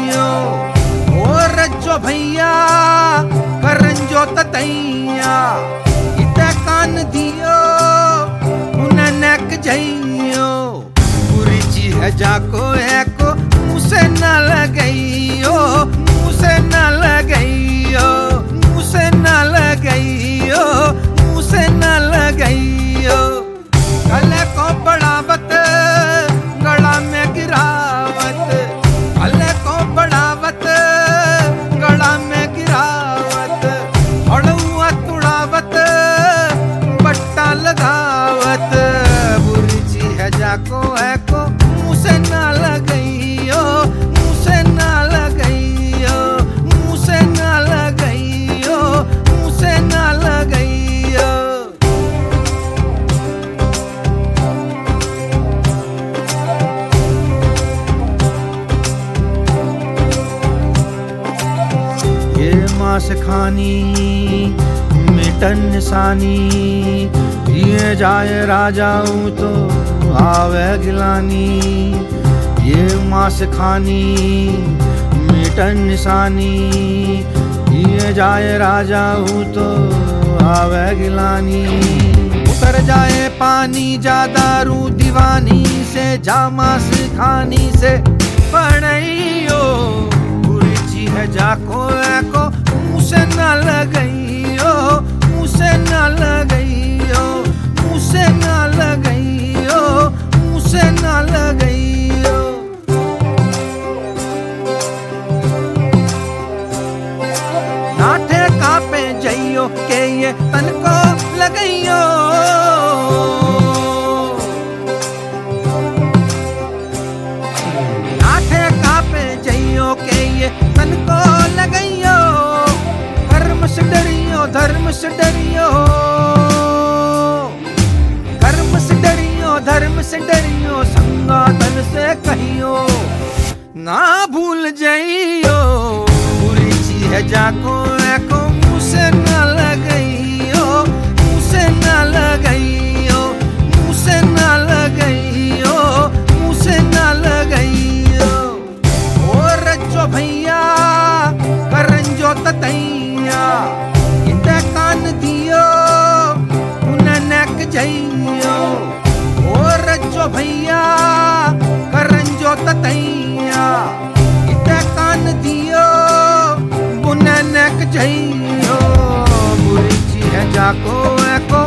जाइयो और रज्जो भैया करंजो ततैया इते कान दियो उन्हें नेक जाइयो बुरी चीज है जाको एको मुझसे न लगइयो मुझसे न लगइयो मुझसे न लगइयो मुझसे न लगइयो गले को बढ़ावत गला में गिरावत गले को बढ़ावत गला में गिरावत हड़ुआ तुड़ावत बट्टा लगावत बुरी चीज है जाको है को मुझसे न लगइयो मुझसे न लगइयो मुझसे न लगइयो मुझसे न लगइयो। ये मांस खानी मिटन निशानी ये जाए राजाऊं तो आवे गिलानी ये मांस खानी मिटन निशानी ये जाए राजाऊं तो आवे गिलानी उतर जाए पानी ज्यादा रू दीवानी से जा मांस खानी से पढ़इयो बुरी चीज है जाको एको मुझसे न लगइयो मुझसे न लगइयो मुझसे न लगइयो मुझसे न लगइयो। नाठे कापे जइयो के ये तन को लगइयो नाठे कापे जइयो के ये तन को लगइयो धर्म से डरियो धर्म से डरियो धर्म से डरियो धर्म से डरियो संगातन से कहियो ना भूल जाइयो बुरी चीज है जाको एको मुझसे न लगइयो मुझसे न लगइयो मुझसे न लगइयो मुझसे न लगइयो और रज्जो भैया करंजो ततैया इते कान दियो उन्हें नेक जाइयो और रज्जो भैया करंजो ततैया इते कान दियो उन्हें नेक जाइयो बुरी चीज है जाको एको